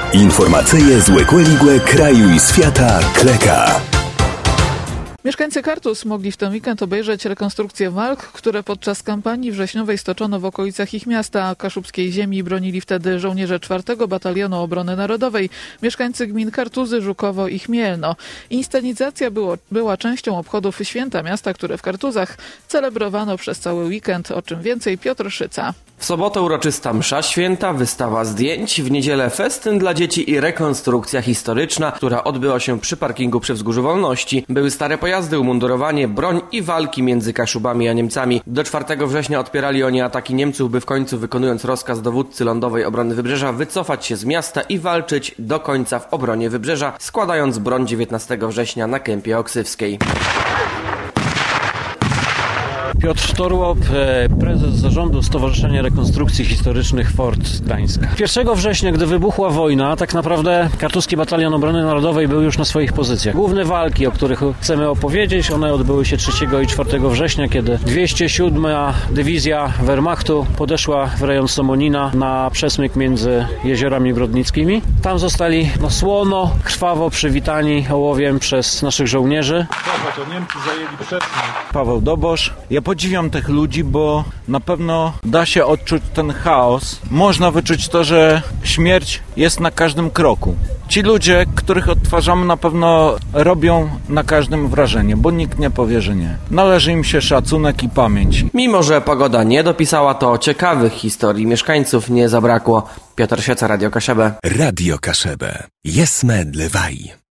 Informacyje z Łekłe kraju i świata Kleka. Mieszkańcy Kartuz mogli w ten weekend obejrzeć rekonstrukcję walk, które podczas kampanii wrześniowej stoczono w okolicach ich miasta. Kaszubskiej ziemi bronili wtedy żołnierze 4. Batalionu Obrony Narodowej, mieszkańcy gmin Kartuzy, Żukowo i Chmielno. Inscenizacja była częścią obchodów Święta Miasta, które w Kartuzach celebrowano przez cały weekend. O czym więcej Piotr Szyca. W sobotę uroczysta msza święta, wystawa zdjęć, w niedzielę festyn dla dzieci i rekonstrukcja historyczna, która odbyła się przy parkingu przy Wzgórzu Wolności. Były stare pojazdy, umundurowanie, broń i walki między Kaszubami a Niemcami. Do 4 września odpierali oni ataki Niemców, by w końcu, wykonując rozkaz dowódcy Lądowej Obrony Wybrzeża, wycofać się z miasta i walczyć do końca w obronie Wybrzeża, składając broń 19 września na Kępie Oksywskiej. Piotr Torłop, prezes zarządu Stowarzyszenia Rekonstrukcji Historycznych Fort z Gdańska. 1 września, gdy wybuchła wojna, tak naprawdę Kartuski Batalion Obrony Narodowej był już na swoich pozycjach. Główne walki, o których chcemy opowiedzieć, one odbyły się 3 i 4 września, kiedy 207. Dywizja Wehrmachtu podeszła w rejon Somonina na przesmyk między jeziorami Brodnickimi. Tam zostali słono, krwawo przywitani ołowiem przez naszych żołnierzy. To Niemcy zajęli przesmyk. Paweł Dobosz. Ja podziwiam tych ludzi, bo na pewno da się odczuć ten chaos. Można wyczuć to, że śmierć jest na każdym kroku. Ci ludzie, których odtwarzamy, na pewno robią na każdym wrażenie, bo nikt nie powie, że nie. Należy im się szacunek i pamięć. Mimo że pogoda nie dopisała, to ciekawych historii mieszkańców nie zabrakło. Piotr Szyca, Radio Kaszebę. Radio Kaszebę. Jesme dlewaj.